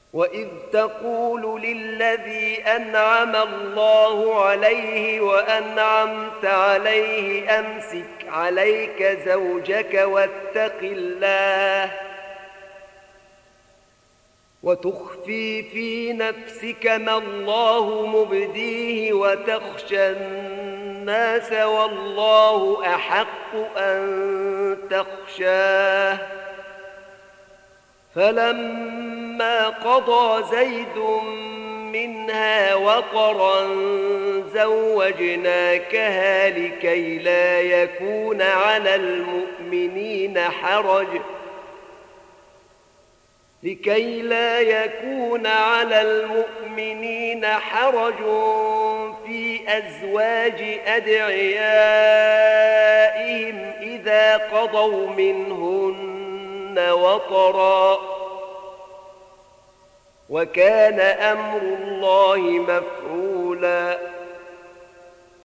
وإذ تقول للذي أنعم الله عليه وأنعمت عليه أمسك عليك زوجك واتق الله وتخفي في نفسك ما الله مبديه وتخشى الناس والله أحق أن تخشاه فلما قضى زيد منها وطرا زوجناكها لكي لا يكون على المؤمنين حرج في أزواج أدعيائهم إذا قضوا منهن وطرا وكان أمر الله مفعولا